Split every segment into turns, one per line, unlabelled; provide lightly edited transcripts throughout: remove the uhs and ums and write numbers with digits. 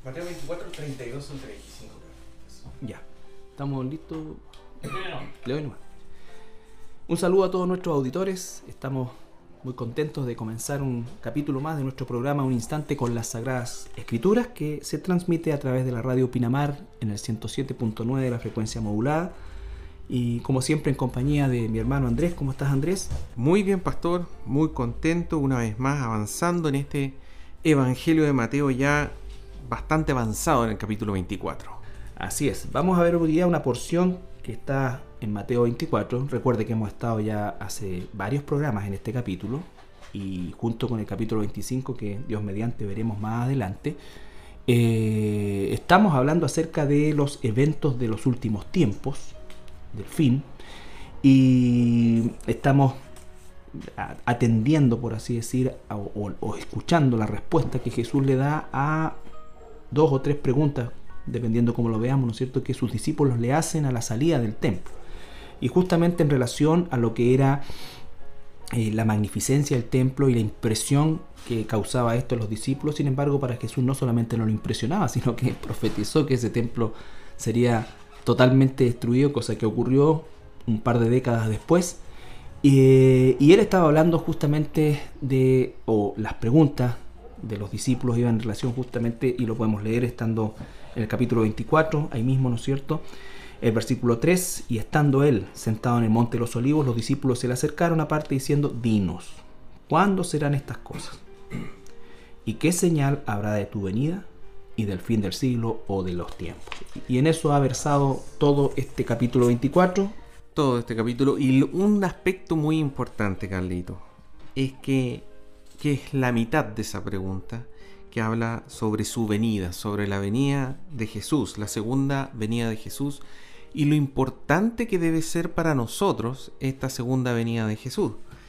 Mateo 24, 32 al 35.
Ya, estamos listos. Le doy nomás. Un saludo a todos nuestros auditores. Estamos muy contentos de comenzar un capítulo más de nuestro programa Un Instante con las Sagradas Escrituras, que se transmite a través de la radio Pinamar en el 107.9 de la frecuencia modulada. Y como siempre en compañía de mi hermano Andrés. ¿Cómo estás, Andrés?
Muy bien, pastor, muy contento una vez más avanzando en este Evangelio de Mateo, ya bastante avanzado en el capítulo 24.
Así es, vamos a ver hoy día una porción que está en Mateo 24. Recuerde que hemos estado ya hace varios programas en este capítulo, y junto con el capítulo 25, que Dios mediante veremos más adelante, estamos hablando acerca de los eventos de los últimos tiempos, del fin, y estamos atendiendo, por así decir, o escuchando la respuesta que Jesús le da a dos o tres preguntas, dependiendo cómo lo veamos, ¿no es cierto?, que sus discípulos le hacen a la salida del templo, y justamente en relación a lo que era la magnificencia del templo y la impresión que causaba esto a los discípulos. Sin embargo, para Jesús no solamente no lo impresionaba, sino que profetizó que ese templo sería totalmente destruido, cosa que ocurrió un par de décadas después. Y él estaba hablando justamente de, o las preguntas de los discípulos iban en relación justamente, y lo podemos leer estando en el capítulo 24, ahí mismo, ¿no es cierto? El versículo 3, y estando él sentado en el monte de los olivos, los discípulos se le acercaron aparte diciendo: dinos, ¿cuándo serán estas cosas? ¿Y qué señal habrá de tu venida y del fin del siglo o de los tiempos? Y en eso ha versado todo este capítulo 24.
Todo este capítulo, y un aspecto muy importante, Carlito, es que es la mitad de esa pregunta, que habla sobre su venida, sobre la venida de Jesús, la segunda venida de Jesús, y lo importante que debe ser para nosotros esta segunda venida de Jesús.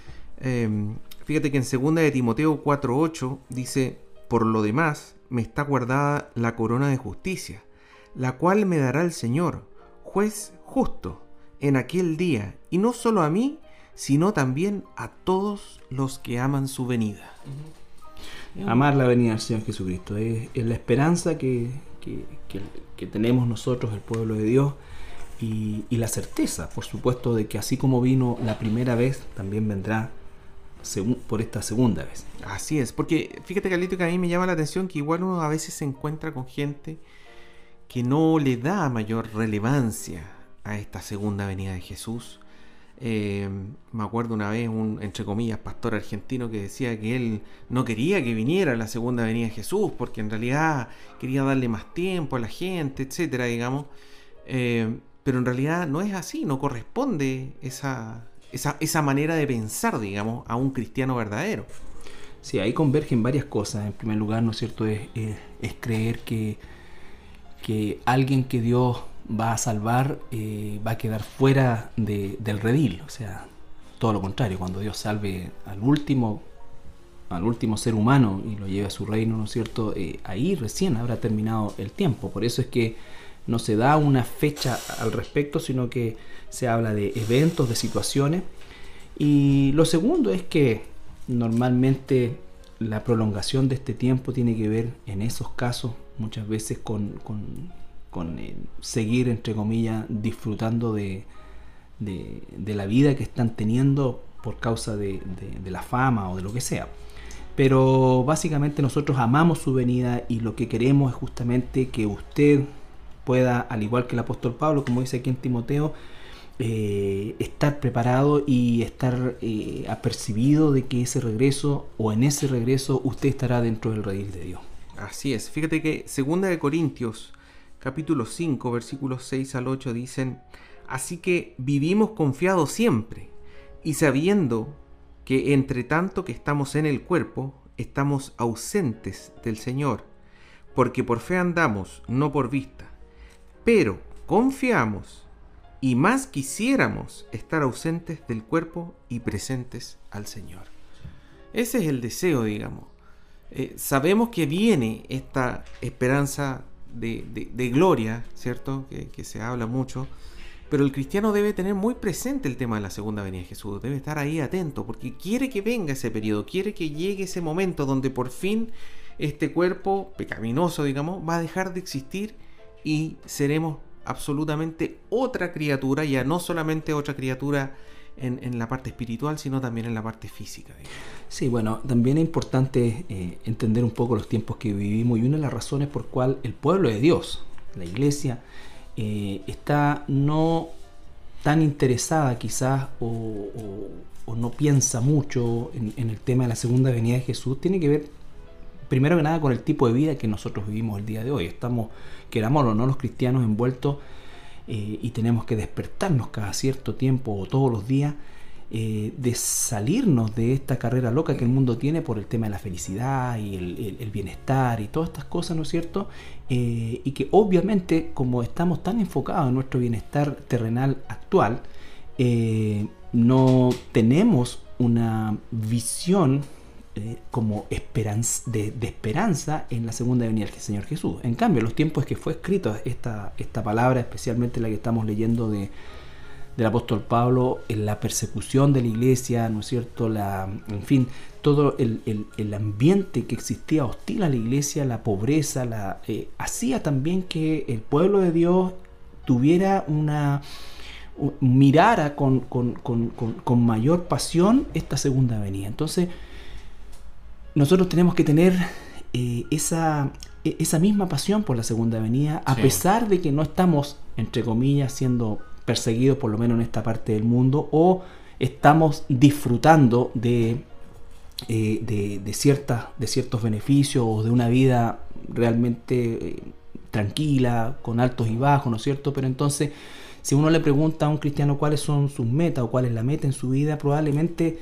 Fíjate que en 2 de Timoteo 4:8 dice: por lo demás me está guardada la corona de justicia, la cual me dará el Señor, juez justo, en aquel día, y no solo a mí, sino también a todos los que aman su venida.
Amar la venida del Señor Jesucristo es la esperanza que tenemos nosotros, el pueblo de Dios, y la certeza, por supuesto, de que así como vino la primera vez, también vendrá por esta segunda vez.
Así es, porque fíjate, Carlito, que a mí me llama la atención que igual uno a veces se encuentra con gente que no le da mayor relevancia a esta segunda venida de Jesús. Me acuerdo una vez un, entre comillas, pastor argentino que decía que él no quería que viniera la segunda venida de Jesús, porque en realidad quería darle más tiempo a la gente, etcétera, digamos. Pero en realidad no es así, no corresponde esa manera de pensar, digamos, a un cristiano verdadero.
Sí, ahí convergen varias cosas. En primer lugar, ¿no es cierto?, es creer que alguien que Dios va a salvar va a quedar fuera del redil. O sea, todo lo contrario, cuando Dios salve al último ser humano y lo lleve a su reino, ¿no es cierto?, ahí recién habrá terminado el tiempo. Por eso es que no se da una fecha al respecto, sino que se habla de eventos, de situaciones. Y lo segundo es que normalmente la prolongación de este tiempo tiene que ver, en esos casos, muchas veces con seguir, entre comillas, disfrutando de la vida que están teniendo por causa de la fama o de lo que sea. Pero básicamente nosotros amamos su venida, y lo que queremos es justamente que usted pueda, al igual que el apóstol Pablo, como dice aquí en Timoteo, estar preparado y estar apercibido de que ese regreso, o en ese regreso, usted estará dentro del redil de Dios.
Así es. Fíjate que 2 de Corintios capítulo 5, versículos 6 al 8 dicen: así que vivimos confiados siempre, y sabiendo que entre tanto que estamos en el cuerpo, estamos ausentes del Señor, porque por fe andamos, no por vista. Pero confiamos, y más quisiéramos estar ausentes del cuerpo y presentes al Señor. Ese es el deseo, digamos. Sabemos que viene esta esperanza de gloria, ¿cierto? Que se habla mucho, pero el cristiano debe tener muy presente el tema de la segunda venida de Jesús, debe estar ahí atento, porque quiere que venga ese periodo, quiere que llegue ese momento donde por fin este cuerpo pecaminoso, digamos, va a dejar de existir y seremos absolutamente otra criatura, ya no solamente otra criatura en la parte espiritual, sino también en la parte física, digamos.
Sí, bueno, también es importante entender un poco los tiempos que vivimos, y una de las razones por cual el pueblo de Dios, la iglesia, está no tan interesada quizás o no piensa mucho en el tema de la segunda venida de Jesús, tiene que ver primero que nada con el tipo de vida que nosotros vivimos el día de hoy. Estamos, queramos o no, los cristianos envueltos y tenemos que despertarnos cada cierto tiempo o todos los días de salirnos de esta carrera loca que el mundo tiene por el tema de la felicidad y el bienestar y todas estas cosas, ¿no es cierto? Y que obviamente, como estamos tan enfocados en nuestro bienestar terrenal actual, no tenemos una visión como de esperanza en la segunda venida del Señor Jesús. En cambio, los tiempos que fue escrita esta palabra, especialmente la que estamos leyendo del apóstol Pablo, en la persecución de la iglesia, ¿no es cierto? En fin, todo el ambiente que existía hostil a la iglesia, la pobreza, hacía también que el pueblo de Dios tuviera mirara con mayor pasión esta segunda venida. Entonces, nosotros tenemos que tener esa misma pasión por la segunda venida, a pesar de que no estamos, entre comillas, siendo perseguidos, por lo menos en esta parte del mundo, o estamos disfrutando de ciertos beneficios o de una vida realmente tranquila, con altos y bajos, ¿no es cierto? Pero entonces, si uno le pregunta a un cristiano cuáles son sus metas o cuál es la meta en su vida, probablemente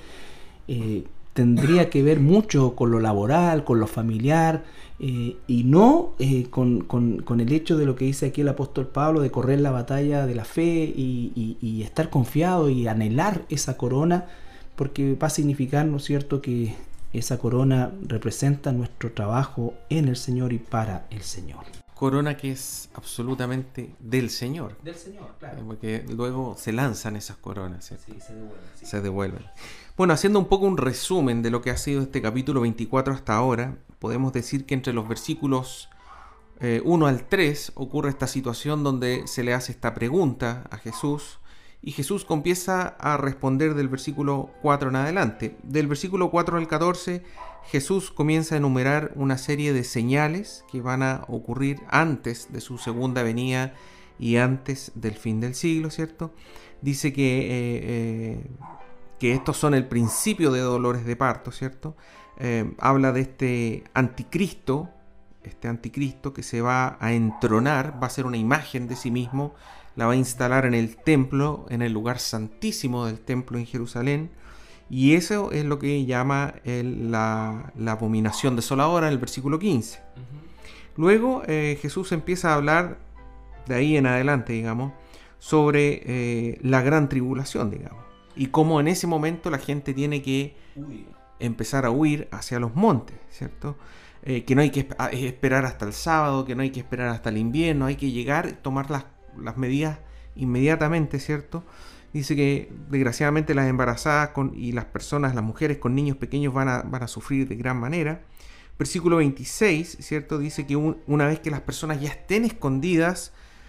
tendría que ver mucho con lo laboral, con lo familiar, y no con el hecho de lo que dice aquí el apóstol Pablo, de correr la batalla de la fe y estar confiado y anhelar esa corona, porque va a significar, ¿no es cierto?, que esa corona representa nuestro trabajo en el Señor y para el Señor.
Corona que es absolutamente del Señor.
Del Señor, claro.
Porque luego se lanzan esas coronas, ¿cierto?
Sí, se devuelven. Sí.
Se devuelven. Bueno, haciendo un poco un resumen de lo que ha sido este capítulo 24 hasta ahora, podemos decir que entre los versículos 1 al 3 ocurre esta situación donde se le hace esta pregunta a Jesús, y Jesús comienza a responder del versículo 4 en adelante. Del versículo 4 al 14, Jesús comienza a enumerar una serie de señales que van a ocurrir antes de su segunda venida y antes del fin del siglo, ¿cierto? Dice que estos son el principio de dolores de parto, ¿cierto? Habla de este anticristo que se va a entronar, va a ser una imagen de sí mismo, la va a instalar en el templo, en el lugar santísimo del templo en Jerusalén, y eso es lo que llama la abominación desoladora en el versículo 15. Luego Jesús empieza a hablar de ahí en adelante, digamos, sobre la gran tribulación, digamos, y cómo en ese momento la gente tiene que empezar a huir hacia los montes, ¿cierto? Que no hay que esperar hasta el sábado, que no hay que esperar hasta el invierno, hay que llegar, tomar las medidas inmediatamente, ¿cierto? Dice que desgraciadamente las embarazadas y las personas, las mujeres con niños pequeños van a sufrir de gran manera. Versículo 26, ¿cierto? Dice que una vez que las personas ya estén escondidas,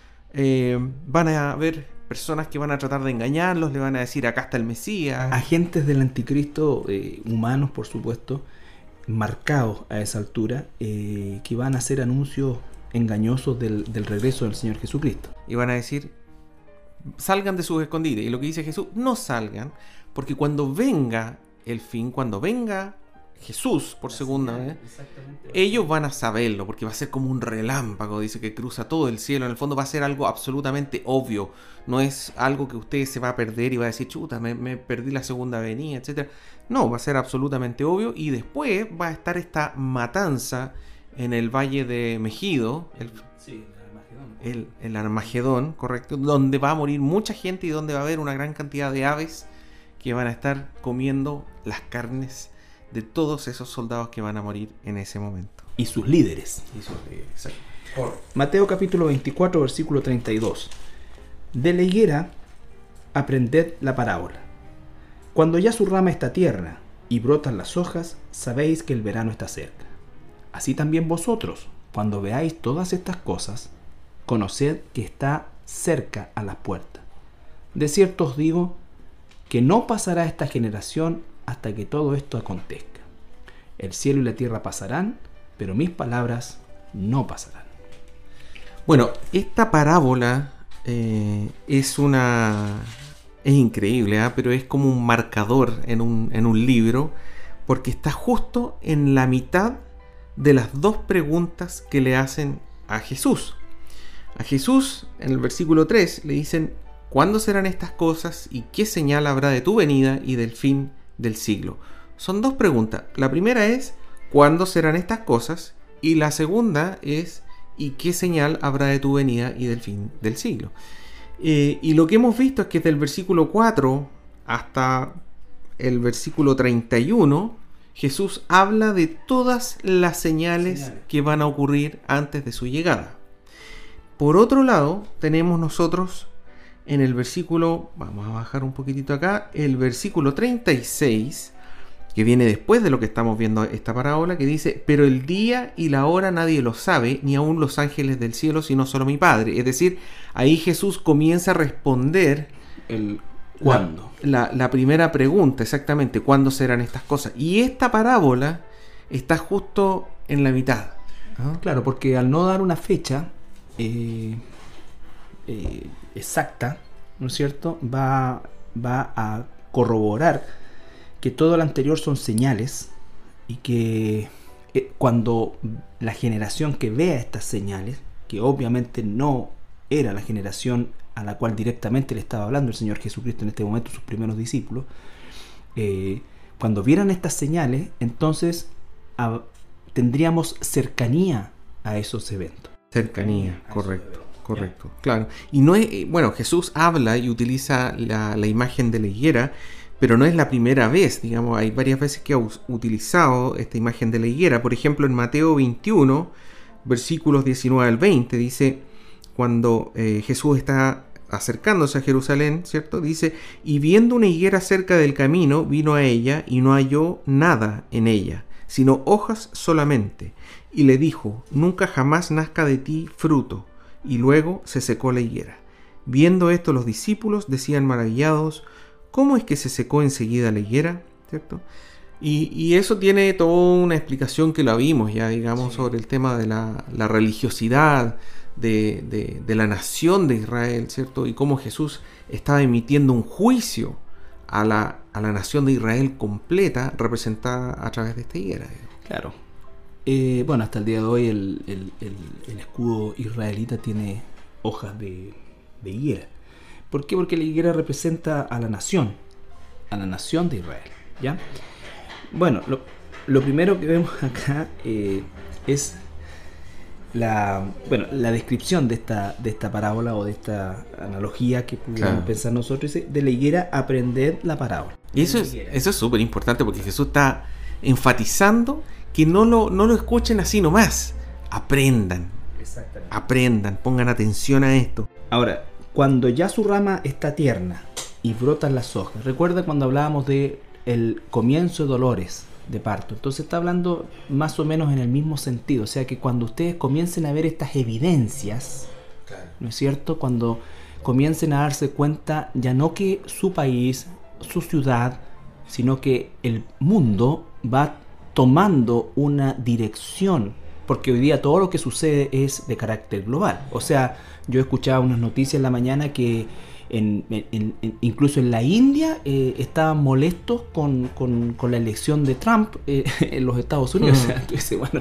van a haber personas que van a tratar de engañarlos, le van a decir acá está el Mesías.
Agentes del anticristo, humanos por supuesto, marcados a esa altura, que van a hacer anuncios engañosos del regreso del Señor Jesucristo.
Y van a decir, salgan de sus escondites. Y lo que dice Jesús, no salgan, porque cuando venga el fin, cuando venga Jesús por segunda vez, ellos van a saberlo, porque va a ser como un relámpago, dice, que cruza todo el cielo. En el fondo va a ser algo absolutamente obvio, no es algo que usted se va a perder y va a decir, chuta, me perdí la segunda venida, etcétera. No, va a ser absolutamente obvio, y después va a estar esta matanza en el valle de Megido, el Armagedón, correcto, donde va a morir mucha gente y donde va a haber una gran cantidad de aves que van a estar comiendo las carnes de todos esos soldados que van a morir en ese momento.
Y sus líderes.
Exacto.
Mateo capítulo 24, versículo 32. De la higuera aprended la parábola. Cuando ya su rama está tierna y brotan las hojas, sabéis que el verano está cerca. así también vosotros, cuando veáis todas estas cosas, conoced que está cerca a las puertas. De cierto os digo que no pasará esta generación hasta que todo esto acontezca. El cielo y la tierra pasarán, pero mis palabras no pasarán.
Bueno, esta parábola es increíble, ¿eh? Pero es como un marcador en un libro, porque está justo en la mitad de las dos preguntas que le hacen a Jesús. A Jesús, en el versículo 3, le dicen: ¿cuándo serán estas cosas y qué señal habrá de tu venida y del fin del siglo? Son dos preguntas. La primera es: ¿cuándo serán estas cosas? Y la segunda es: ¿y qué señal habrá de tu venida y del fin del siglo? Y lo que hemos visto es que desde el versículo 4 hasta el versículo 31, Jesús habla de todas las señales que van a ocurrir antes de su llegada. Por otro lado, tenemos nosotros en el versículo, vamos a bajar un poquitito acá, el versículo 36, que viene después de lo que estamos viendo esta parábola, que dice: pero el día y la hora nadie lo sabe, ni aun los ángeles del cielo, sino solo mi Padre. Es decir, ahí Jesús comienza a responder
el ¿cuándo?
La primera pregunta, exactamente, ¿cuándo serán estas cosas? Y esta parábola está justo en la mitad.
¿Ah? Claro, porque al no dar una fecha exacta, ¿no es cierto?, va a corroborar que todo lo anterior son señales, y que cuando la generación que vea estas señales, que obviamente no era la generación a la cual directamente le estaba hablando el Señor Jesucristo en este momento, sus primeros discípulos, cuando vieran estas señales, entonces tendríamos cercanía a esos eventos.
Cercanía, correcto, claro. Y no es, bueno, Jesús habla y utiliza la imagen de la higuera, pero no es la primera vez, digamos, hay varias veces que ha utilizado esta imagen de la higuera. Por ejemplo, en Mateo 21, versículos 19 al 20, dice, cuando Jesús está acercándose a Jerusalén, ¿cierto? Dice: y viendo una higuera cerca del camino, vino a ella y no halló nada en ella, sino hojas solamente. Y le dijo: nunca jamás nazca de ti fruto. Y luego se secó la higuera. Viendo esto, los discípulos decían maravillados: ¿cómo es que se secó enseguida la higuera? ¿Cierto? Y eso tiene toda una explicación que la vimos ya, digamos, sí, sobre el tema de la religiosidad de la nación de Israel, ¿cierto? Y cómo Jesús estaba emitiendo un juicio a la nación de Israel completa, representada a través de esta higuera.
Claro. Bueno, hasta el día de hoy el escudo israelita tiene hojas de higuera. ¿Por qué? Porque la higuera representa a la nación de Israel, ¿ya? Bueno, lo primero que vemos acá es la descripción de esta parábola, o de esta analogía que pudiéramos pensar nosotros, de la higuera: aprended la parábola.
Y eso es súper importante, porque Jesús está enfatizando que no lo escuchen así nomás. Aprendan, pongan atención a esto.
Ahora, cuando ya su rama está tierna y brotan las hojas, recuerda cuando hablábamos de el comienzo de dolores de parto. Entonces está hablando más o menos en el mismo sentido. O sea, que cuando ustedes comiencen a ver estas evidencias, ¿no es cierto?, cuando comiencen a darse cuenta ya no que su país, su ciudad, sino que el mundo va tomando una dirección, porque hoy día todo lo que sucede es de carácter global. O sea, yo escuchaba unas noticias en la mañana que incluso en la India estaban molestos con la elección de Trump en los Estados Unidos. O sea, entonces, bueno,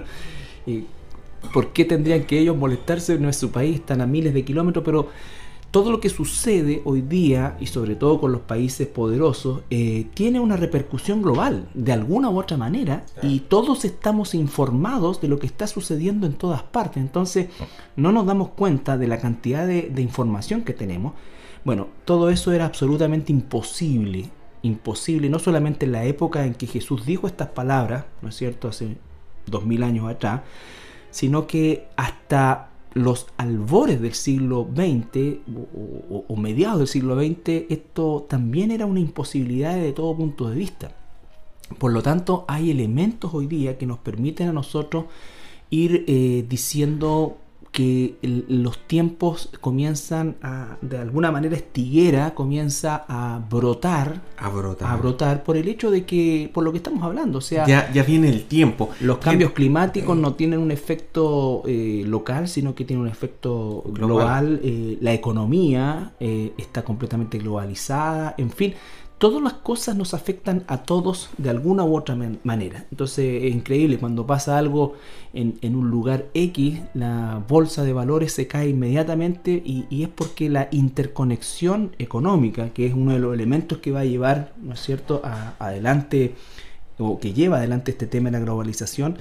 ¿por qué tendrían que ellos molestarse? No es su país, están a miles de kilómetros, pero todo lo que sucede hoy día, y sobre todo con los países poderosos, tiene una repercusión global, de alguna u otra manera, y todos estamos informados de lo que está sucediendo en todas partes. Entonces, no nos damos cuenta de la cantidad de información que tenemos. Bueno, todo eso era absolutamente imposible, no solamente en la época en que Jesús dijo estas palabras, ¿no es cierto?, hace 2000 años atrás, sino que hasta los albores del siglo XX o mediados del siglo XX, esto también era una imposibilidad de todo punto de vista. Por lo tanto, hay elementos hoy día que nos permiten a nosotros ir diciendo que los tiempos comienzan de alguna manera esta higuera comienza a brotar por el hecho de que, por lo que estamos hablando, o sea,
ya viene el tiempo.
Los cambios climáticos no tienen un efecto local, sino que tienen un efecto global. La economía está completamente globalizada, en fin. Todas las cosas nos afectan a todos de alguna u otra manera. Entonces es increíble, cuando pasa algo en un lugar X, la bolsa de valores se cae inmediatamente y es porque la interconexión económica, que es uno de los elementos que va a llevar, ¿no es cierto?, adelante, o que lleva adelante este tema de la globalización,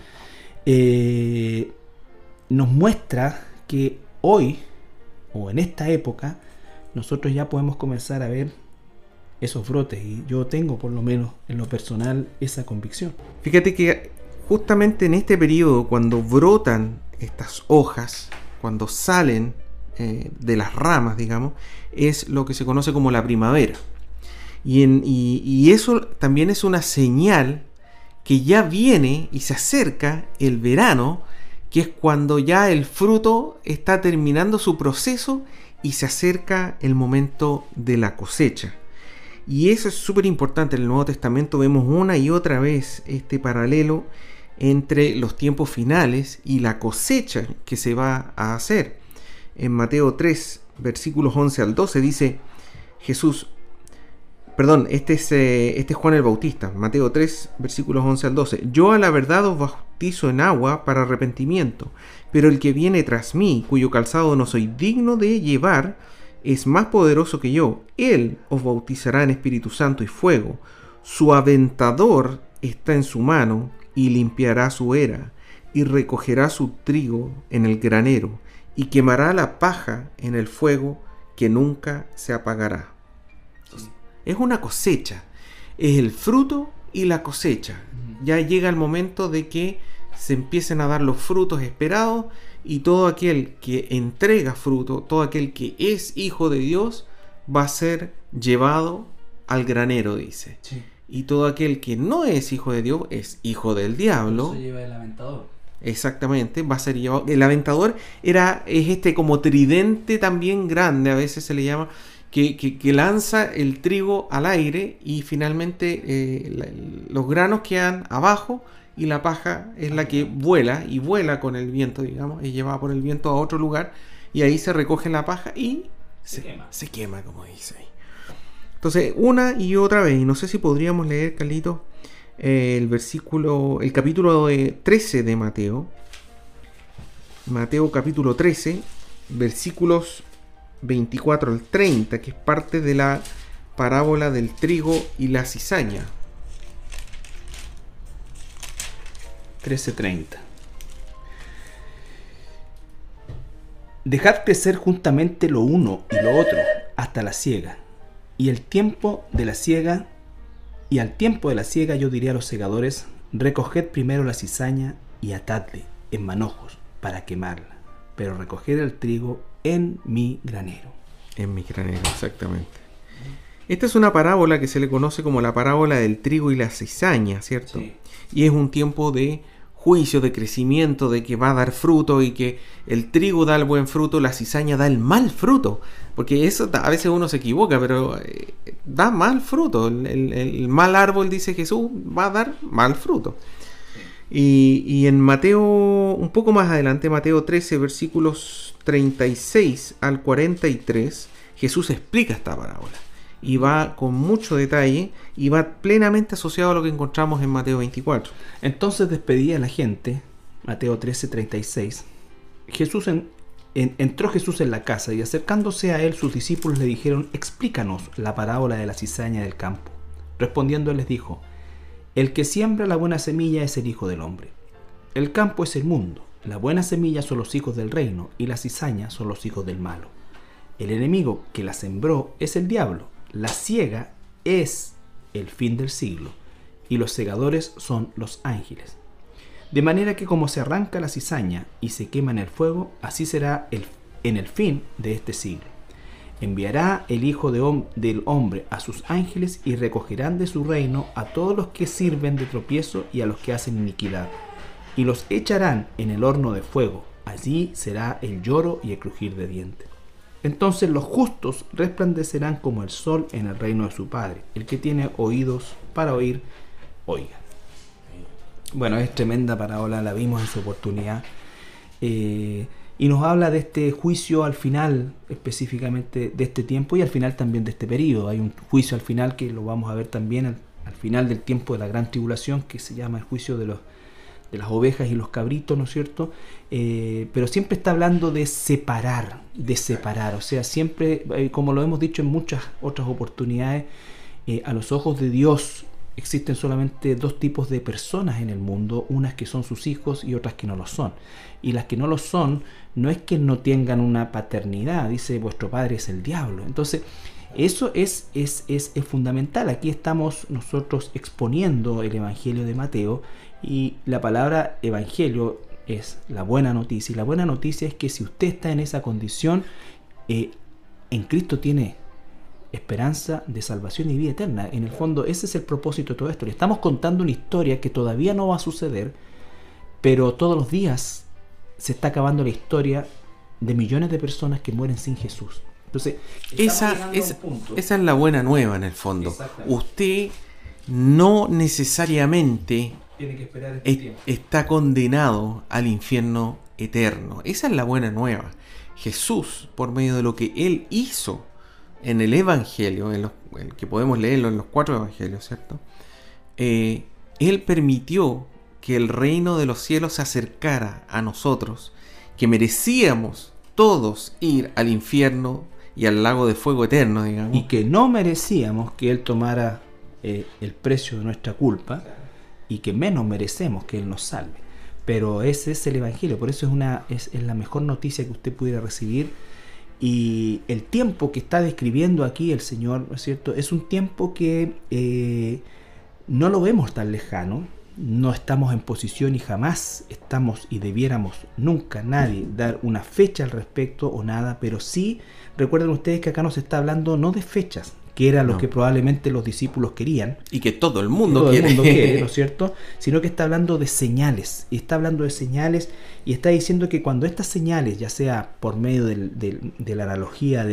nos muestra que hoy, o en esta época, nosotros ya podemos comenzar a ver esos brotes, y yo tengo, por lo menos en lo personal, esa convicción.
Fíjate que justamente en este periodo, cuando brotan estas hojas, cuando salen de las ramas, digamos, es lo que se conoce como la primavera. Y eso también es una señal que ya viene y se acerca el verano, que es cuando ya el fruto está terminando su proceso y se acerca el momento de la cosecha. Y eso es súper importante. En el Nuevo Testamento vemos una y otra vez este paralelo entre los tiempos finales y la cosecha que se va a hacer. En Mateo 3, versículos 11 al 12 dice este es Juan el Bautista. Mateo 3, versículos 11 al 12. Yo a la verdad os bautizo en agua para arrepentimiento, pero el que viene tras mí, cuyo calzado no soy digno de llevar, es más poderoso que yo. Él os bautizará en Espíritu Santo y fuego. Su aventador está en su mano y limpiará su era y recogerá su trigo en el granero y quemará la paja en el fuego que nunca se apagará. Entonces, es una cosecha. Es el fruto y la cosecha. Ya llega el momento de que se empiecen a dar los frutos esperados. Y todo aquel que entrega fruto, todo aquel que es hijo de Dios, va a ser llevado al granero, dice. Sí. Y todo aquel que no es hijo de Dios, es hijo del diablo.
Se lleva el aventador.
Exactamente, va a ser llevado. El aventador es como tridente también grande, a veces se le llama, que lanza el trigo al aire y finalmente los granos quedan abajo. Y la paja es la que vuela, y vuela con el viento, digamos, es llevada por el viento a otro lugar, y ahí se recoge la paja y se quema, como dice ahí. Entonces, una y otra vez, y no sé si podríamos leer, Carlito, el capítulo 13 de Mateo. Mateo capítulo 13, versículos 24 al 30, que es parte de la parábola del trigo y la cizaña.
13:30. Dejad crecer juntamente lo uno y lo otro hasta la siega. Y al tiempo de la siega yo diré a los segadores: recoged primero la cizaña y atadle en manojos para quemarla, pero recoged el trigo en mi granero.
En mi granero, exactamente. Esta es una parábola que se le conoce como la parábola del trigo y la cizaña, ¿cierto? Sí. Y es un tiempo de juicio, de crecimiento, de que va a dar fruto, y que el trigo da el buen fruto, la cizaña da el mal fruto, porque eso a veces uno se equivoca, pero da mal fruto. El mal árbol, dice Jesús, va a dar mal fruto. Y en Mateo, un poco más adelante, Mateo 13, versículos 36 al 43, Jesús explica esta parábola. Y va con mucho detalle y va plenamente asociado a lo que encontramos en Mateo 24.
Entonces despedía a la gente, Mateo 13:36. Entró Jesús en la casa, y acercándose a él sus discípulos le dijeron: explícanos la parábola de la cizaña del campo. Respondiendo él les dijo: el que siembra la buena semilla es el Hijo del Hombre. El campo es el mundo. La buena semilla son los hijos del reino, y la cizaña son los hijos del malo. El enemigo que la sembró es el diablo. La siega es el fin del siglo, y los segadores son los ángeles. De manera que como se arranca la cizaña y se quema en el fuego, así será en el fin de este siglo. Enviará el Hijo del Hombre a sus ángeles, y recogerán de su reino a todos los que sirven de tropiezo y a los que hacen iniquidad. y los echarán en el horno de fuego. Allí será el lloro y el crujir de dientes. Entonces los justos resplandecerán como el sol en el reino de su Padre. El que tiene oídos para oír, oiga. Bueno, es tremenda parábola, la vimos en su oportunidad. Y nos habla de este juicio al final, específicamente de este tiempo y al final también de este periodo. Hay un juicio al final que lo vamos a ver también al final del tiempo de la gran tribulación, que se llama el juicio de las ovejas y los cabritos, ¿no es cierto? Pero siempre está hablando de separar, o sea, siempre, como lo hemos dicho en muchas otras oportunidades, a los ojos de Dios existen solamente dos tipos de personas en el mundo, unas que son sus hijos y otras que no lo son. Y las que no lo son, no es que no tengan una paternidad, dice vuestro padre es el diablo. Entonces, eso es fundamental. Aquí estamos nosotros exponiendo el Evangelio de Mateo, y la palabra Evangelio es la buena noticia. Y la buena noticia es que si usted está en esa condición, en Cristo tiene esperanza de salvación y vida eterna. En el fondo, ese es el propósito de todo esto. Le estamos contando una historia que todavía no va a suceder, pero todos los días se está acabando la historia de millones de personas que mueren sin Jesús. Entonces,
esa es la buena nueva en el fondo. Usted no necesariamente
tiene que esperar
está condenado al infierno eterno. Esa es la buena nueva. Jesús, por medio de lo que Él hizo en el Evangelio, el que podemos leerlo en los 4 Evangelios, ¿cierto? Él permitió que el reino de los cielos se acercara a nosotros, que merecíamos todos ir al infierno y al lago de fuego eterno, digamos.
Y que no merecíamos que Él tomara el precio de nuestra culpa, y que menos merecemos que Él nos salve. Pero ese es el Evangelio, por eso es la mejor noticia que usted pudiera recibir. Y el tiempo que está describiendo aquí el Señor, ¿no es cierto?, es un tiempo que no lo vemos tan lejano, no estamos en posición y jamás estamos y debiéramos nunca nadie dar una fecha al respecto o nada, pero sí recuerden ustedes que acá nos está hablando no de fechas, que era lo que probablemente los discípulos querían.
Y que todo el mundo quiere,
¿no es cierto? Sino que está hablando de señales. Y está hablando de señales y está diciendo que cuando estas señales, ya sea por medio de la analogía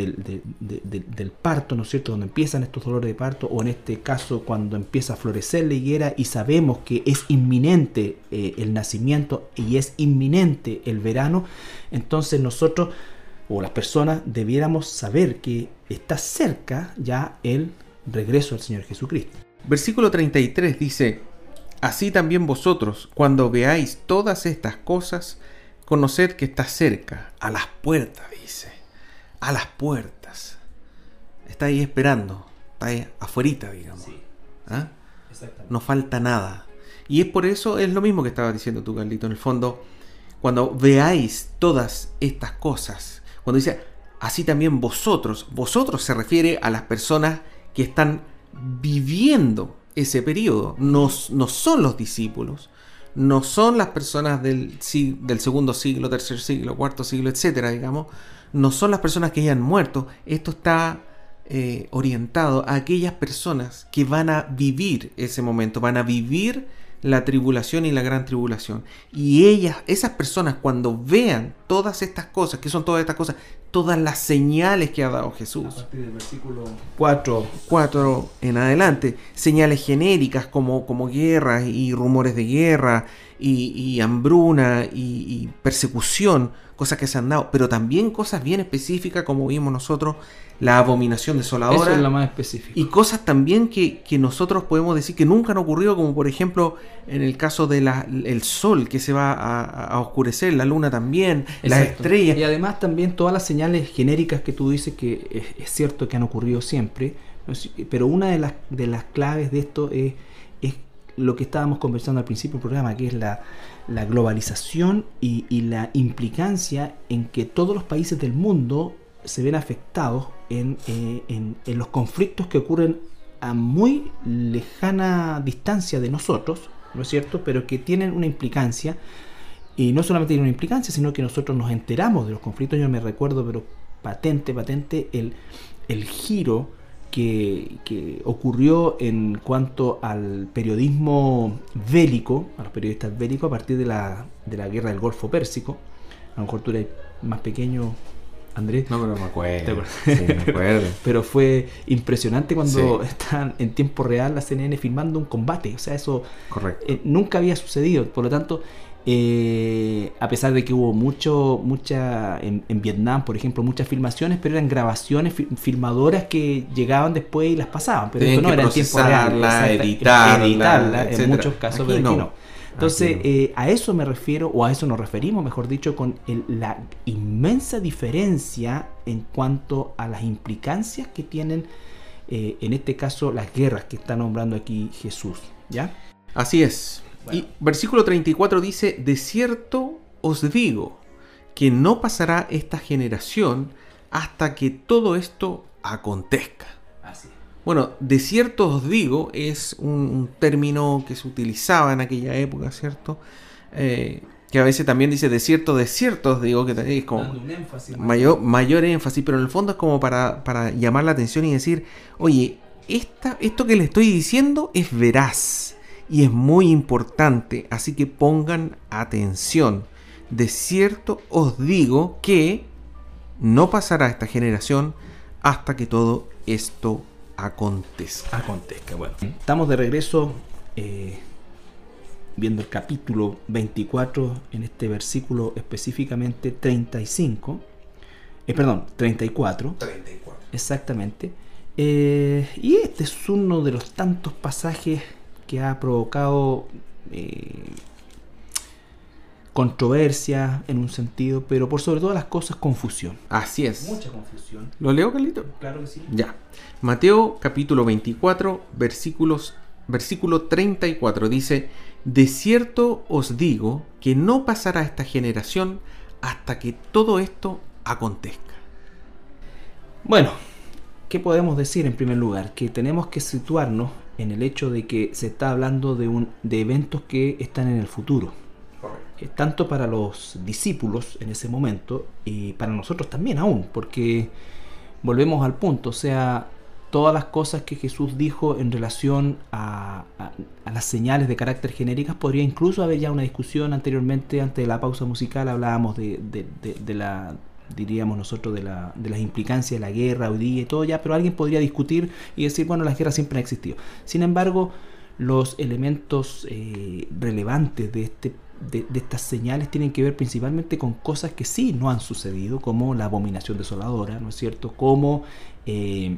del parto, ¿no es cierto?, donde empiezan estos dolores de parto, o en este caso cuando empieza a florecer la higuera y sabemos que es inminente el nacimiento y es inminente el verano, entonces nosotros o las personas debiéramos saber que está cerca ya el regreso del Señor Jesucristo.
Versículo 33 dice: así también vosotros, cuando veáis todas estas cosas, conoced que está cerca, a las puertas, dice. A las puertas. Está ahí esperando, está ahí afuerita, digamos.
Sí,
¿Ah?
Exactamente.
No falta nada. Y es por eso, es lo mismo que estabas diciendo tú, Carlito, en el fondo, cuando veáis todas estas cosas, cuando dice, así también vosotros se refiere a las personas que están viviendo ese periodo. No son los discípulos, no son las personas del segundo siglo, tercer siglo, cuarto siglo, etcétera, digamos. No son las personas que hayan muerto. Esto está orientado a aquellas personas que van a vivir ese momento, van a vivir la tribulación y la gran tribulación. Y esas personas, cuando vean todas estas cosas, ¿qué son todas estas cosas? Todas las señales que ha dado Jesús.
A partir del versículo 4
en adelante, señales genéricas como guerras y rumores de guerra y hambruna y persecución, cosas que se han dado, pero también cosas bien específicas como vimos nosotros, la abominación desoladora.
Eso es lo más específico.
Y cosas también que nosotros podemos decir que nunca han ocurrido, como por ejemplo en el caso de el sol que se va a oscurecer, la luna también, las estrellas.
Y además también todas las señales genéricas que tú dices que es cierto que han ocurrido siempre, pero una de las claves de esto es lo que estábamos conversando al principio del programa, que es la globalización y la implicancia en que todos los países del mundo se ven afectados en los conflictos que ocurren a muy lejana distancia de nosotros, ¿no es cierto?, pero que tienen una implicancia, y no solamente tienen una implicancia, sino que nosotros nos enteramos de los conflictos. Yo me recuerdo, pero patente, el giro que ocurrió en cuanto al periodismo bélico, a los periodistas bélicos, a partir de la guerra del Golfo Pérsico. A lo mejor tú eres más pequeño, Andrés.
No, pero me acuerdo. Sí, me acuerdo.
Pero fue impresionante cuando están en tiempo real la CNN filmando un combate. O sea, eso nunca había sucedido. Por lo tanto, a pesar de que hubo en Vietnam, por ejemplo, muchas filmaciones, pero eran grabaciones filmadoras que llegaban después y las pasaban. Pero esto no era en tiempo real. Editarla en muchos casos, pero aquí no. Entonces, a eso me refiero, o a eso nos referimos, mejor dicho, con la inmensa diferencia en cuanto a las implicancias que tienen, en este caso, las guerras que está nombrando aquí Jesús, ¿ya?
Así es. Bueno. Y versículo 34 dice: de cierto os digo que no pasará esta generación hasta que todo esto acontezca.
Así es.
Bueno, de cierto os digo es un término que se utilizaba en aquella época, ¿cierto? Que a veces también dice de cierto os digo, que es como
dando un énfasis
mayor énfasis, pero en el fondo es como para llamar la atención y decir, oye, esto que le estoy diciendo es veraz y es muy importante, así que pongan atención. De cierto os digo que no pasará esta generación hasta que todo esto acontezca.
Bueno, estamos de regreso viendo el capítulo 24 en este versículo específicamente 34. Exactamente. Y este es uno de los tantos pasajes que ha provocado controversia en un sentido, pero por sobre todas las cosas confusión.
Así es.
Mucha confusión.
¿Lo leo, Carlito?
Claro que sí.
Ya. Mateo capítulo 24, versículo 34 dice: de cierto os digo que no pasará esta generación hasta que todo esto acontezca.
Bueno, ¿qué podemos decir en primer lugar? Que tenemos que situarnos en el hecho de que se está hablando de eventos que están en el futuro. Tanto para los discípulos en ese momento y para nosotros también aún, porque volvemos al punto, o sea, todas las cosas que Jesús dijo en relación a las señales de carácter genéricas, podría incluso haber ya una discusión anteriormente, antes de la pausa musical hablábamos de la, diríamos nosotros, de las implicancias de la guerra hoy día y todo ya, pero alguien podría discutir y decir, bueno, las guerras siempre han existido. Sin embargo, los elementos relevantes de estas señales tienen que ver principalmente con cosas que sí no han sucedido, como la abominación desoladora, ¿no es cierto? Como el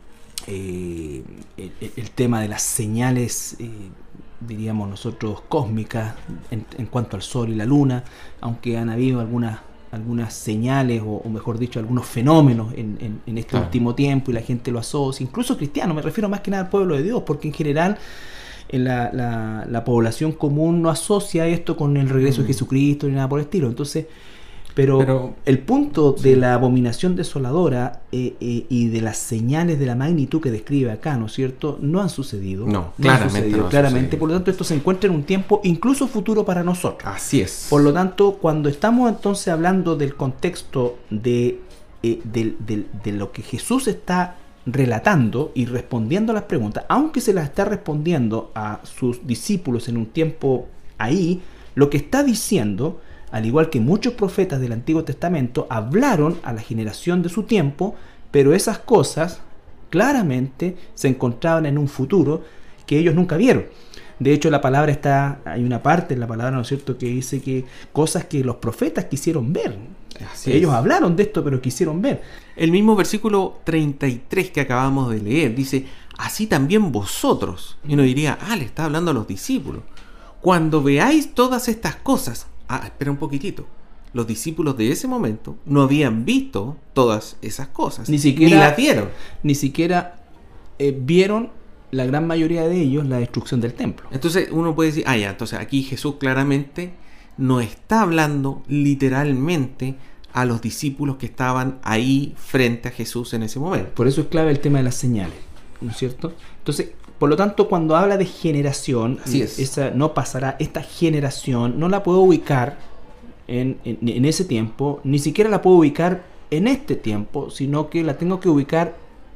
tema de las señales, diríamos nosotros, cósmicas en cuanto al sol y la luna, aunque han habido algunas señales, o mejor dicho, algunos fenómenos en este último tiempo y la gente lo asocia, incluso cristianos, me refiero más que nada al pueblo de Dios, porque en general la población común no asocia esto con el regreso de Jesucristo ni nada por el estilo. Entonces, pero el punto de la abominación desoladora y de las señales de la magnitud que describe acá, ¿no es cierto?, no han sucedido. Claramente. Por lo tanto, esto se encuentra en un tiempo incluso futuro para nosotros.
Así es.
Por lo tanto, cuando estamos entonces hablando del contexto de lo que Jesús está relatando y respondiendo a las preguntas, aunque se las está respondiendo a sus discípulos en un tiempo ahí, lo que está diciendo, al igual que muchos profetas del Antiguo Testamento, hablaron a la generación de su tiempo, pero esas cosas claramente se encontraban en un futuro que ellos nunca vieron. De hecho, hay una parte en la palabra, ¿no es cierto?, que dice que cosas que los profetas quisieron ver. Ellos hablaron de esto, pero quisieron ver.
El mismo versículo 33 que acabamos de leer dice: así también vosotros. Y uno diría, le está hablando a los discípulos. Cuando veáis todas estas cosas. Espera un poquitito. Los discípulos de ese momento no habían visto todas esas cosas.
Ni las vieron. Ni siquiera vieron, la gran mayoría de ellos, la destrucción del templo.
Entonces uno puede decir, entonces aquí Jesús claramente no está hablando literalmente a los discípulos que estaban ahí frente a Jesús en ese momento.
Por eso es clave el tema de las señales, ¿no es cierto? Entonces, por lo tanto, cuando habla de generación, esa no pasará, esta generación no la puedo ubicar en ese tiempo, ni siquiera la puedo ubicar en este tiempo, sino que la tengo que ubicar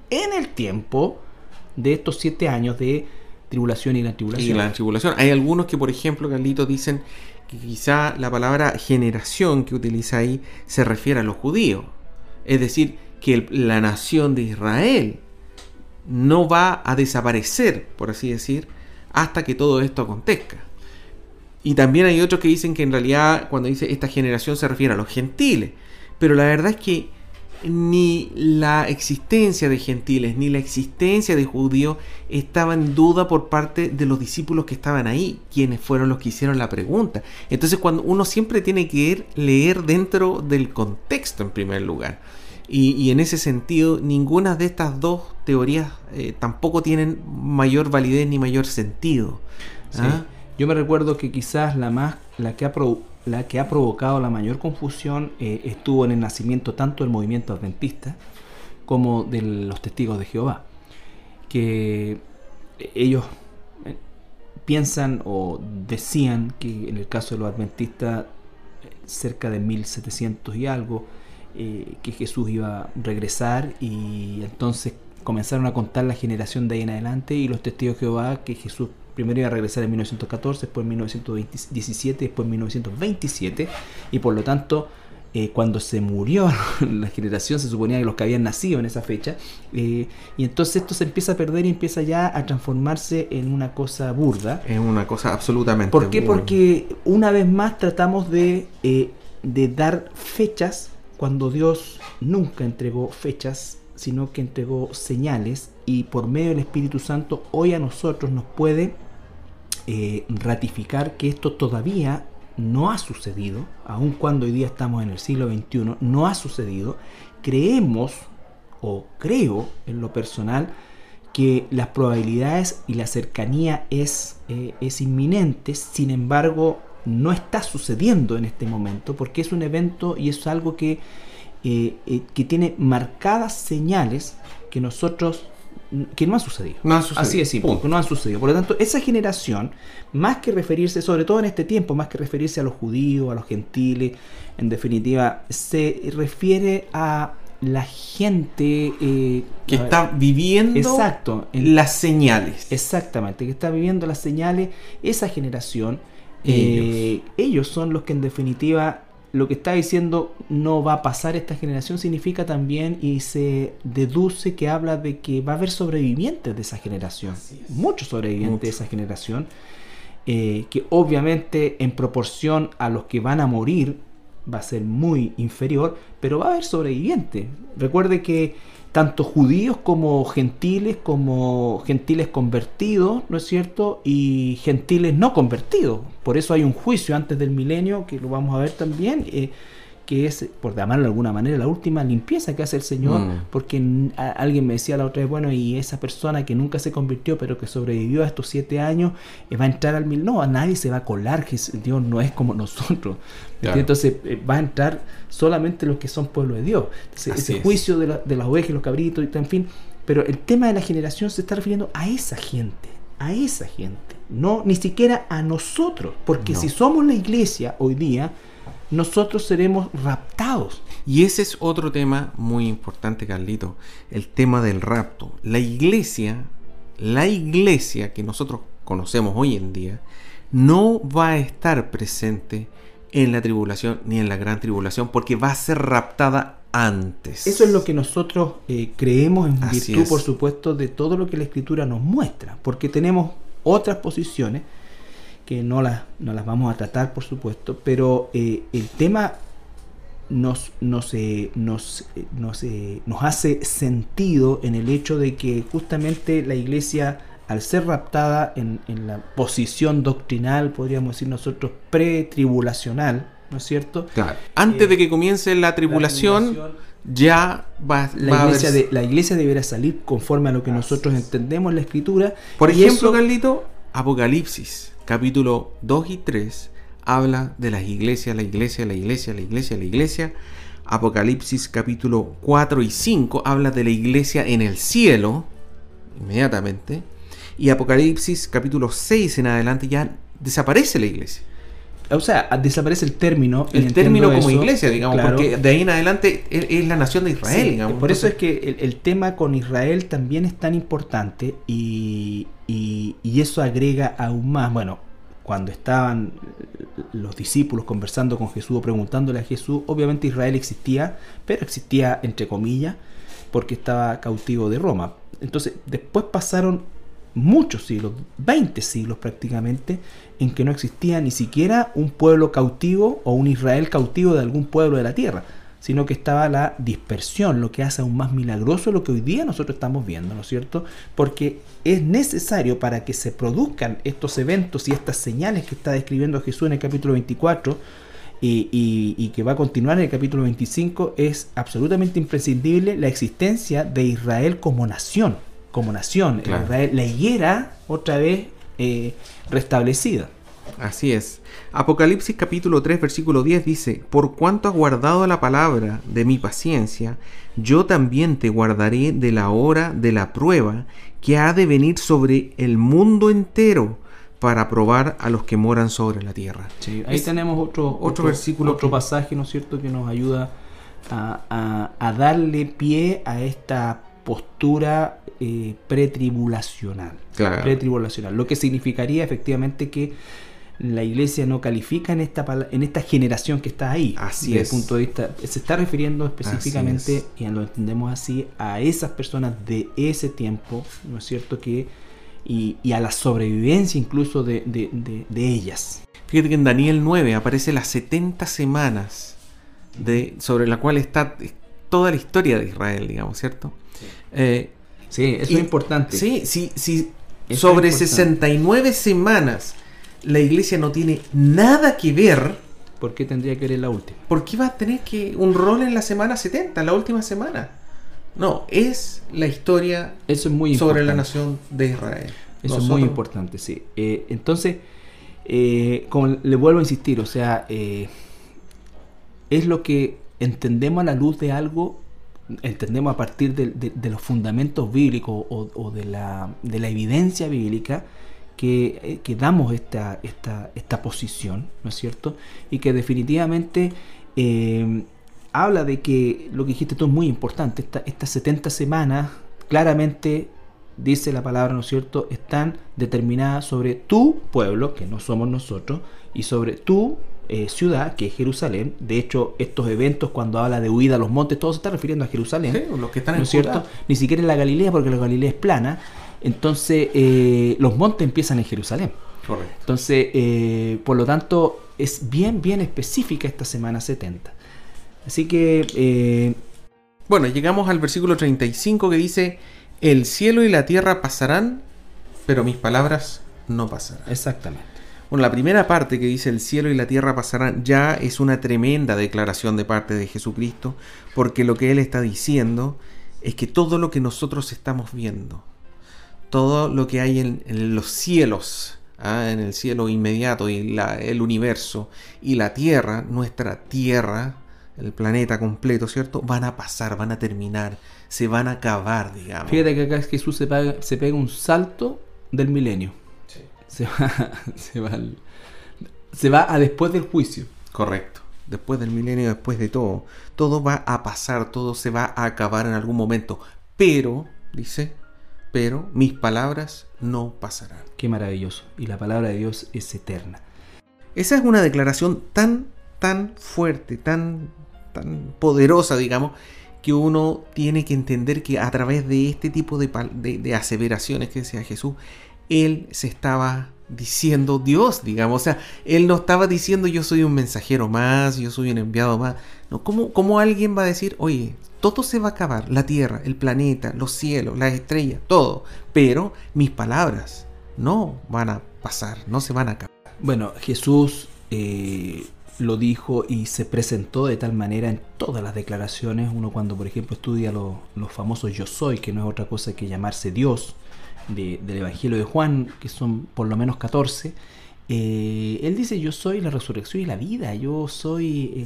en el tiempo de estos 7 años de tribulación y gran tribulación.
Y la tribulación. Hay algunos que, por ejemplo, Carlitos, dicen que quizá la palabra generación que utiliza ahí se refiere a los judíos. Es decir, que la nación de Israel no va a desaparecer, por así decir, hasta que todo esto acontezca. Y también hay otros que dicen que en realidad cuando dice esta generación se refiere a los gentiles. Pero la verdad es que ni la existencia de gentiles ni la existencia de judíos estaba en duda por parte de los discípulos que estaban ahí, quienes fueron los que hicieron la pregunta. Entonces, cuando uno siempre tiene que leer dentro del contexto en primer lugar. Y en ese sentido, ninguna de estas dos teorías tampoco tienen mayor validez ni mayor sentido. ¿Ah?
Sí. Yo me recuerdo que quizás la que ha provocado la mayor confusión estuvo en el nacimiento tanto del movimiento adventista como de los testigos de Jehová, que ellos piensan o decían que en el caso de los adventistas cerca de 1700 y algo, que Jesús iba a regresar, y entonces comenzaron a contar la generación de ahí en adelante, y los testigos de Jehová que Jesús primero iba a regresar en 1914, después en 1917, después en 1927, y por lo tanto cuando se murió la generación se suponía que los que habían nacido en esa fecha, y entonces esto se empieza a perder y empieza ya a transformarse en una cosa burda.
Es una cosa absolutamente
¿Por qué?
burda.
Porque una vez más tratamos de dar fechas cuando Dios nunca entregó fechas, sino que entregó señales, y por medio del Espíritu Santo hoy a nosotros nos puede ratificar que esto todavía no ha sucedido, aun cuando hoy día estamos en el siglo XXI, no ha sucedido. Creemos, o creo en lo personal, que las probabilidades y la cercanía es inminente. Sin embargo, no está sucediendo en este momento, porque es un evento y es algo que tiene marcadas señales que no han sucedido.
No ha sucedido.
Así es simple, no han sucedido. Por lo tanto, esa generación, más que referirse, sobre todo en este tiempo, más que referirse a los judíos, a los gentiles, en definitiva, se refiere a la gente
que está viviendo,
exacto,
las señales.
Exactamente, que está viviendo las señales, esa generación. Ellos son los que en definitiva, lo que está diciendo no va a pasar esta generación, significa también, y se deduce que habla de que va a haber sobrevivientes de esa generación, muchos sobrevivientes de esa generación, que obviamente en proporción a los que van a morir va a ser muy inferior, pero va a haber sobrevivientes. Recuerde que tanto judíos como gentiles convertidos, ¿no es cierto? Y gentiles no convertidos. Por eso hay un juicio antes del milenio, que lo vamos a ver también, que es, por llamarlo de alguna manera, la última limpieza que hace el Señor, porque alguien me decía la otra vez, bueno, y esa persona que nunca se convirtió, pero que sobrevivió a estos 7 años, va a entrar al milenio. No, a nadie se va a colar, que Dios no es como nosotros. Claro. Entonces va a entrar solamente los que son pueblo de Dios. Entonces, ese juicio de las ovejas, los cabritos, y en fin. Pero el tema de la generación se está refiriendo a esa gente, no ni siquiera a nosotros, porque si somos la iglesia hoy día, nosotros seremos raptados.
Y ese es otro tema muy importante, Carlito, el tema del rapto. La iglesia que nosotros conocemos hoy en día no va a estar presente en la tribulación ni en la gran tribulación, porque va a ser raptada antes.
Eso es lo que nosotros creemos, en virtud, por supuesto, de todo lo que la Escritura nos muestra, porque tenemos otras posiciones que no las vamos a tratar, por supuesto, pero el tema nos hace sentido en el hecho de que justamente la iglesia, al ser raptada en la posición doctrinal, podríamos decir nosotros, pretribulacional, ¿no es cierto?
Claro. Antes de que comience la tribulación ya
la iglesia deberá salir conforme a lo que nosotros entendemos en la Escritura.
Por ejemplo, Carlito, Apocalipsis capítulo 2 y 3 habla de las iglesias, la iglesia. Apocalipsis capítulo 4 y 5 habla de la iglesia en el cielo, inmediatamente. Y Apocalipsis capítulo 6 en adelante ya desaparece la iglesia.
O sea, desaparece el término.
El término como
eso,
iglesia, digamos,
claro,
porque de ahí en adelante es la nación de Israel,
sí,
digamos.
por eso
Entonces,
es que el tema con Israel también es tan importante y eso agrega aún más. Bueno, cuando estaban los discípulos conversando con Jesús o preguntándole a Jesús, obviamente Israel existía, pero existía entre comillas, porque estaba cautivo de Roma. Entonces, después pasaron muchos siglos, 20 siglos prácticamente, en que no existía ni siquiera un pueblo cautivo o un Israel cautivo de algún pueblo de la tierra, sino que estaba la dispersión, lo que hace aún más milagroso lo que hoy día nosotros estamos viendo, ¿no es cierto? Porque es necesario para que se produzcan estos eventos y estas señales que está describiendo Jesús en el capítulo 24 y que va a continuar en el capítulo 25, es absolutamente imprescindible la existencia de Israel como nación. Claro. Israel, la higuera otra vez restablecida.
Así es. Apocalipsis capítulo 3 versículo 10 dice: por cuanto has guardado la palabra de mi paciencia, yo también te guardaré de la hora de la prueba que ha de venir sobre el mundo entero para probar a los que moran sobre la tierra.
Sí, ahí tenemos otro versículo, otro pasaje, ¿no es cierto?, que nos ayuda a darle pie a esta postura pretribulacional.
Claro.
Pretribulacional, lo que significaría efectivamente que la iglesia no califica en esta generación que está ahí.
Así
desde
es.
el punto de vista, se está refiriendo específicamente, y lo entendemos así, a esas personas de ese tiempo, ¿no es cierto?, y a la sobrevivencia incluso de ellas.
Fíjate que en Daniel 9 aparece las 70 semanas sobre la cual está toda la historia de Israel, digamos, ¿cierto?
Sí, eso es importante.
Sí, sobre 69 semanas la iglesia no tiene nada que ver.
¿Por qué tendría que ver en la última?
¿Por qué va a tener un rol en la semana 70, en la última semana? No, es la historia
eso es muy
sobre
importante.
la nación de Israel.
Eso es muy importante, sí. Entonces, como le vuelvo a insistir, o sea, es lo que entendemos a la luz de algo, entendemos a partir de los fundamentos bíblicos o de la evidencia bíblica que damos esta posición, ¿no es cierto? Y que definitivamente habla de que lo que dijiste tú es muy importante. Estas 70 semanas, claramente dice la palabra, ¿no es cierto?, están determinadas sobre tu pueblo, que no somos nosotros, y sobre tu ciudad, que es Jerusalén. De hecho, estos eventos, cuando habla de huida a los montes, todo se está refiriendo a Jerusalén.
Sí, los que están
¿no es cierto? Ni siquiera en la Galilea, porque la Galilea es plana. Entonces, los montes empiezan en Jerusalén.
Correcto.
Entonces, por lo tanto, es bien específica esta semana 70. Así que...
bueno, llegamos al versículo 35 que dice: el cielo y la tierra pasarán, pero mis palabras no pasarán.
Exactamente.
Bueno, la primera parte que dice el cielo y la tierra pasarán ya es una tremenda declaración de parte de Jesucristo, porque lo que Él está diciendo es que todo lo que nosotros estamos viendo, todo lo que hay en los cielos, en el cielo inmediato y el universo y la tierra, nuestra tierra, el planeta completo, ¿cierto?, van a pasar, van a terminar, se van a acabar, digamos.
Fíjate que acá Jesús se pega un salto del milenio. Sí. Se va a después del juicio.
Correcto. Después del milenio, después de todo. Todo va a pasar, todo se va a acabar en algún momento. Pero, dice, mis palabras no pasarán.
Qué maravilloso. Y la palabra de Dios es eterna.
Esa es una declaración tan fuerte, tan poderosa, digamos, que uno tiene que entender que a través de este tipo de aseveraciones que decía Jesús, Él se estaba diciendo Dios, digamos. O sea, Él no estaba diciendo yo soy un mensajero más, yo soy un enviado más. No, ¿cómo alguien va a decir, oye, todo se va a acabar, la tierra, el planeta, los cielos, las estrellas, todo, pero mis palabras no van a pasar, no se van a acabar?
Bueno, Jesús lo dijo y se presentó de tal manera en todas las declaraciones. Uno cuando, por ejemplo, estudia los famosos yo soy, que no es otra cosa que llamarse Dios, del Evangelio de Juan, que son por lo menos 14, él dice: yo soy la resurrección y la vida, yo soy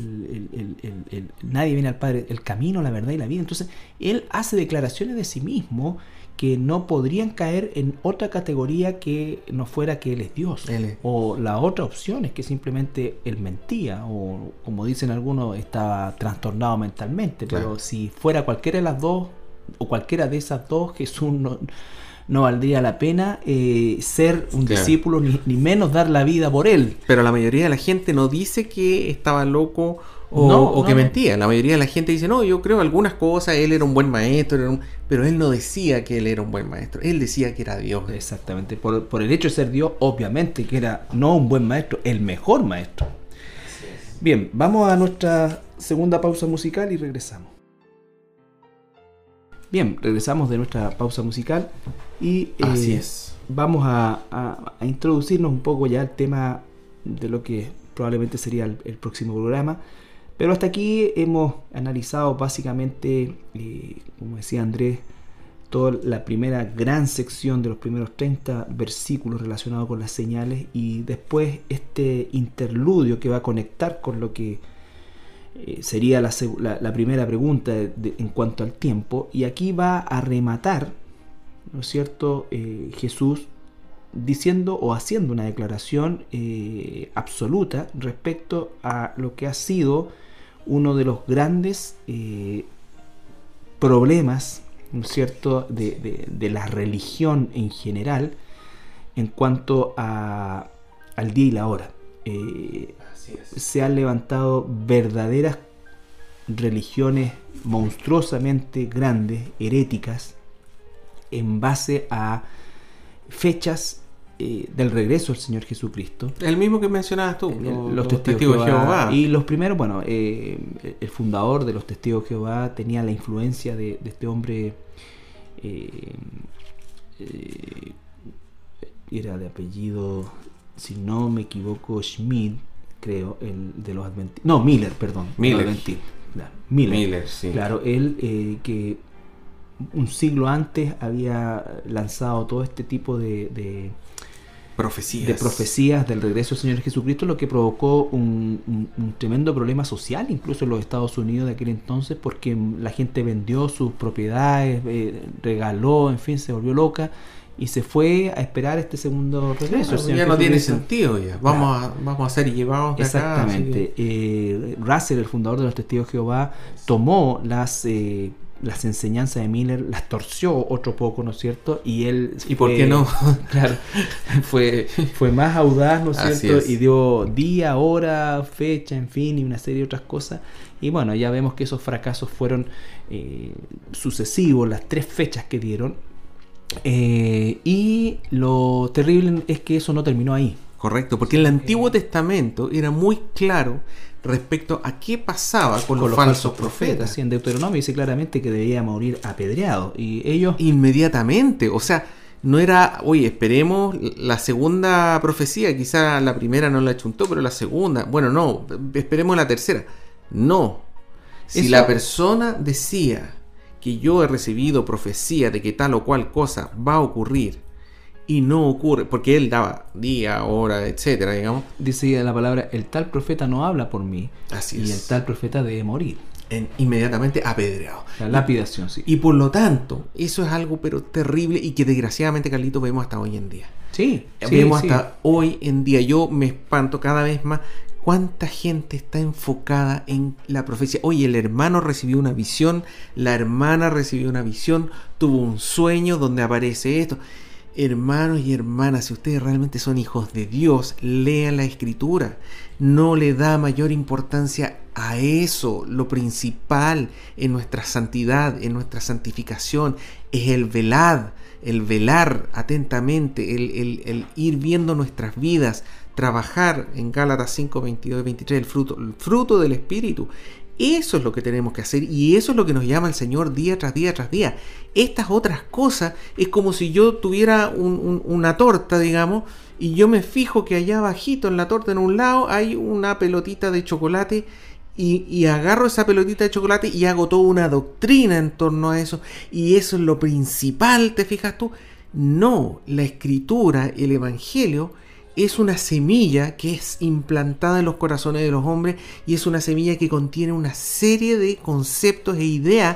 nadie viene al Padre, el camino, la verdad y la vida. Entonces él hace declaraciones de sí mismo que no podrían caer en otra categoría que no fuera que Él es Dios. O la otra opción es que simplemente Él mentía, o como dicen algunos, estaba trastornado mentalmente. Claro. Pero si fuera cualquiera de las dos, o cualquiera de esas dos, Jesús no valdría la pena ser un discípulo, ni menos dar la vida por Él.
Pero la mayoría de la gente no dice que estaba loco o que mentía. La mayoría de la gente dice, no, yo creo algunas cosas, Él era un buen maestro, pero Él no decía que Él era un buen maestro, Él decía que era Dios.
Exactamente, por el hecho de ser Dios, obviamente que era no un buen maestro, el mejor maestro. Bien, vamos a nuestra segunda pausa musical y regresamos. Bien, regresamos de nuestra pausa musical y
así es.
Vamos a introducirnos un poco ya al tema de lo que probablemente sería el próximo programa. Pero hasta aquí hemos analizado básicamente, como decía Andrés, toda la primera gran sección de los primeros 30 versículos relacionados con las señales, y después este interludio que va a conectar con lo que sería la primera pregunta en cuanto al tiempo. Y aquí va a rematar, ¿no es cierto?, Jesús diciendo o haciendo una declaración absoluta respecto a lo que ha sido uno de los grandes problemas, ¿no es cierto?, de la religión en general en cuanto al día y la hora. Se han levantado verdaderas religiones monstruosamente grandes, heréticas, en base a fechas del regreso del Señor Jesucristo.
El mismo que mencionabas tú,
los testigos de Jehová. Y los primeros, bueno, el fundador de los testigos de Jehová tenía la influencia de este hombre, era de apellido, si no me equivoco, Schmid, creo, el de los adventistas. No, Miller, perdón. Miller,
sí.
Claro, él que un siglo antes había lanzado todo este tipo de profecías del regreso del Señor Jesucristo, lo que provocó un tremendo problema social, incluso en los Estados Unidos de aquel entonces, porque la gente vendió sus propiedades, regaló, en fin, se volvió loca y se fue a esperar este segundo regreso.
Claro, ya no tiene sentido ya. Vamos a ser llevados de acá.
Exactamente. Russell, el fundador de los Testigos de Jehová, tomó las enseñanzas de Miller, las torció otro poco, ¿no es cierto? Y él...
¿Y por qué no?
Claro, fue más audaz, ¿no es cierto? Y dio día, hora, fecha, en fin, y una serie de otras cosas. Y bueno, ya vemos que esos fracasos fueron sucesivos, las 3 fechas que dieron. Y lo terrible es que eso no terminó ahí.
Correcto, porque el Antiguo Testamento era muy claro respecto a qué pasaba con los falsos profetas.
Sí, en Deuteronomio dice claramente que debía morir apedreado, y ellos...
Inmediatamente, o sea, no era, oye, esperemos la segunda profecía, quizá la primera no la chuntó, pero la segunda, bueno, no, esperemos la tercera. No, si la persona decía que yo he recibido profecía de que tal o cual cosa va a ocurrir, y no ocurre, porque él daba día, hora, etcétera, digamos.
Dice la palabra, el tal profeta no habla por mí.
Así
es. Y el tal profeta debe morir.
Inmediatamente apedreado.
La lapidación, sí.
Y por lo tanto, eso es algo pero terrible y que desgraciadamente, Carlito, vemos hasta hoy en día.
Sí.
Vemos hasta hoy en día. Yo me espanto cada vez más cuánta gente está enfocada en la profecía. Oye, el hermano recibió una visión, la hermana recibió una visión, tuvo un sueño donde aparece esto. Hermanos y hermanas, si ustedes realmente son hijos de Dios, lean la Escritura. No le da mayor importancia a eso. Lo principal en nuestra santidad, en nuestra santificación, es el velar atentamente, el ir viendo nuestras vidas, trabajar en Gálatas 5, 22 y 23, el fruto del Espíritu. Eso es lo que tenemos que hacer, y eso es lo que nos llama el Señor día tras día tras día. Estas otras cosas es como si yo tuviera una torta, digamos, y yo me fijo que allá abajito en la torta, en un lado, hay una pelotita de chocolate, y agarro esa pelotita de chocolate y hago toda una doctrina en torno a eso, y eso es lo principal, ¿te fijas tú? No, la Escritura, el Evangelio, es una semilla que es implantada en los corazones de los hombres, y es una semilla que contiene una serie de conceptos e ideas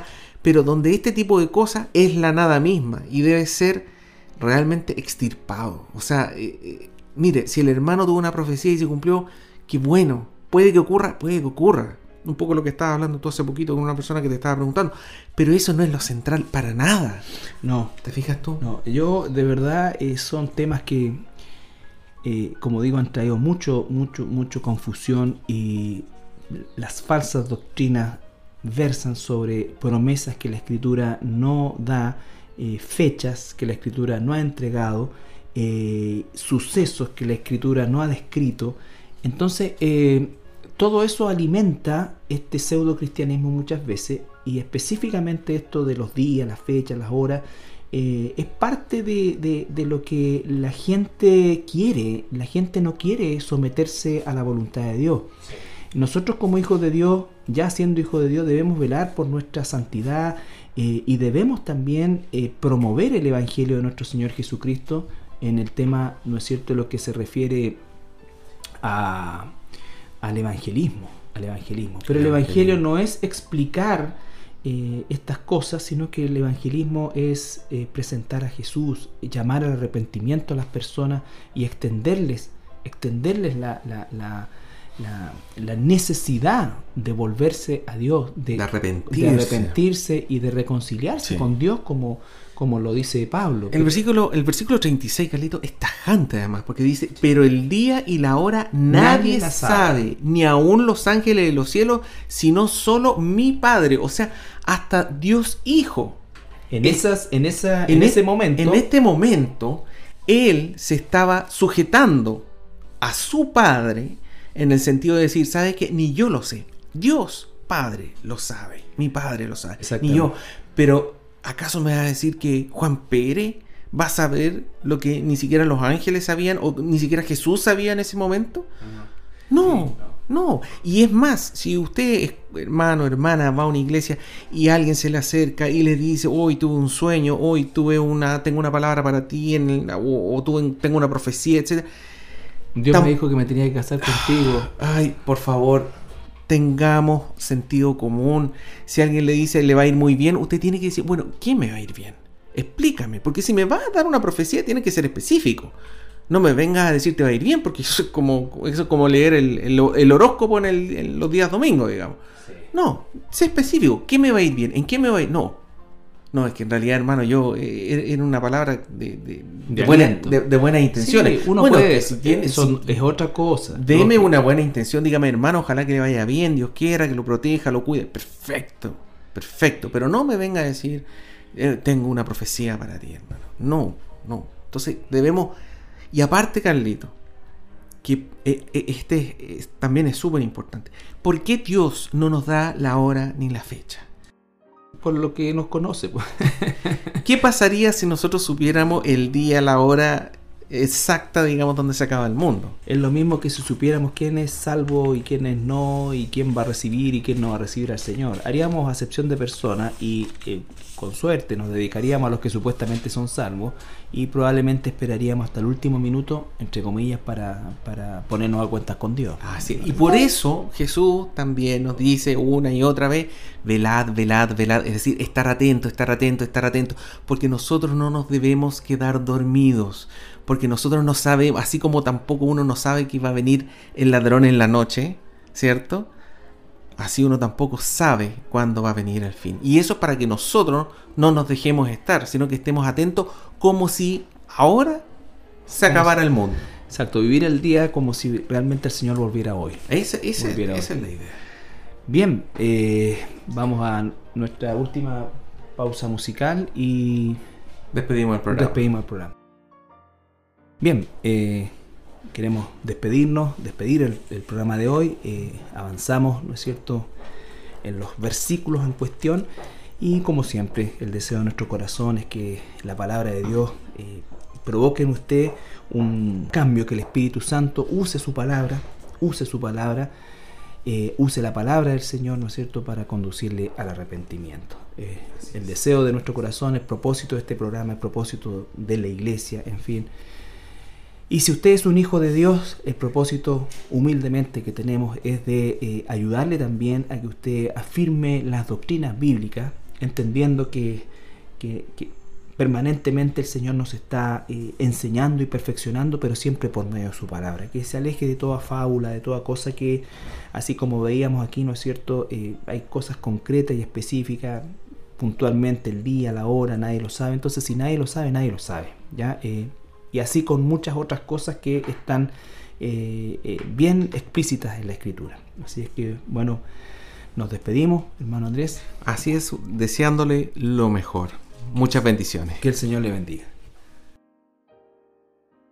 pero donde este tipo de cosas es la nada misma y debe ser realmente extirpado. O sea, mire, si el hermano tuvo una profecía y se cumplió, qué bueno. Puede que ocurra. Un poco lo que estabas hablando tú hace poquito con una persona que te estaba preguntando. Pero eso no es lo central para nada.
No.
¿Te fijas tú?
No, yo de verdad son temas que, como digo, han traído mucho confusión, y las falsas doctrinas versan sobre promesas que la Escritura no da, fechas que la Escritura no ha entregado, sucesos que la Escritura no ha descrito. Entonces, todo eso alimenta este pseudo cristianismo muchas veces, y específicamente esto de los días, las fechas, las horas, es parte de lo que la gente quiere. La gente no quiere someterse a la voluntad de Dios. Nosotros como hijos de Dios, ya siendo hijos de Dios, debemos velar por nuestra santidad, y debemos también promover el Evangelio de nuestro Señor Jesucristo en el tema, ¿no es cierto?, lo que se refiere al evangelismo. Pero el evangelio no es explicar estas cosas, sino que el evangelismo es presentar a Jesús, llamar al arrepentimiento a las personas y extenderles la necesidad de volverse a Dios, de arrepentirse y de reconciliarse con Dios, como lo dice Pablo.
El versículo 36, Carlito, es tajante además, porque dice: pero el día y la hora nadie la sabe, ni aun los ángeles de los cielos, sino solo mi Padre. O sea, hasta Dios Hijo.
En ese momento,
Él se estaba sujetando a su Padre, en el sentido de decir: ¿sabes qué? Ni yo lo sé. Dios Padre lo sabe. Mi Padre lo sabe. Ni yo. Pero ¿acaso me va a decir que Juan Pérez va a saber lo que ni siquiera los ángeles sabían, o ni siquiera Jesús sabía en ese momento? No. Y es más, si usted, hermano, hermana, va a una iglesia y alguien se le acerca y le dice: hoy tuve un sueño, hoy tengo una palabra para ti, tengo una profecía, etc.
Dios me dijo que me tenía que casar contigo.
Ay, por favor, tengamos sentido común. Si alguien le dice le va a ir muy bien, usted tiene que decir: bueno, ¿qué me va a ir bien? Explícame, porque si me va a dar una profecía tiene que ser específico. No me vengas a decir te va a ir bien, porque eso es como leer el horóscopo en los días domingos, digamos. Sí. No, sé específico. ¿Qué me va a ir bien? ¿En qué me va a ir? No, es que en realidad, hermano, yo era una palabra de buenas intenciones.
Sí, uno puede, eso es otra cosa.
Deme una buena intención, dígame: hermano, ojalá que le vaya bien, Dios quiera, que lo proteja, lo cuide. Perfecto. Pero no me venga a decir: tengo una profecía para ti, hermano. No. Entonces debemos... Y aparte, Carlito, que también es súper importante. ¿Por qué Dios no nos da la hora ni la fecha?
Por lo que nos conoce, pues.
¿Qué pasaría si nosotros supiéramos el día, la hora exacta, digamos, donde se acaba el mundo?
Es lo mismo que si supiéramos quién es salvo y quién es no, y quién va a recibir y quién no va a recibir al Señor. Haríamos acepción de personas y con suerte nos dedicaríamos a los que supuestamente son salvos, y probablemente esperaríamos hasta el último minuto, entre comillas, para ponernos a cuentas con Dios.
Sí. Y por eso Jesús también nos dice una y otra vez: velad, es decir, estar atento, porque nosotros no nos debemos quedar dormidos, porque nosotros no sabemos, así como tampoco uno no sabe que va a venir el ladrón en la noche, ¿cierto? Así uno tampoco sabe cuándo va a venir el fin. Y eso es para que nosotros no nos dejemos estar, sino que estemos atentos, como si ahora se acabara el mundo.
Exacto, vivir el día como si realmente el Señor volviera hoy.
Esa es la idea.
Bien, vamos a nuestra última pausa musical y
despedimos el programa.
Bien, queremos despedir el programa de hoy. Avanzamos, ¿no es cierto?, en los versículos en cuestión, y como siempre, el deseo de nuestro corazón es que la palabra de Dios provoque en usted un cambio, que el Espíritu Santo use su palabra, use la palabra del Señor, ¿no es cierto?, para conducirle al arrepentimiento. El deseo de nuestro corazón, el propósito de este programa, el propósito de la iglesia, en fin. Y si usted es un hijo de Dios, el propósito humildemente que tenemos es de ayudarle también a que usted afirme las doctrinas bíblicas entendiendo que permanentemente el Señor nos está enseñando y perfeccionando, pero siempre por medio de su palabra, que se aleje de toda fábula, de toda cosa que, así como veíamos aquí, ¿no es cierto?, hay cosas concretas y específicas, puntualmente el día, la hora, nadie lo sabe. Entonces, si nadie lo sabe, nadie lo sabe, ¿ya? Y así con muchas otras cosas que están bien explícitas en la Escritura. Así es que, bueno, nos despedimos, hermano Andrés.
Así es, deseándole lo mejor. Muchas bendiciones.
Que el Señor le bendiga.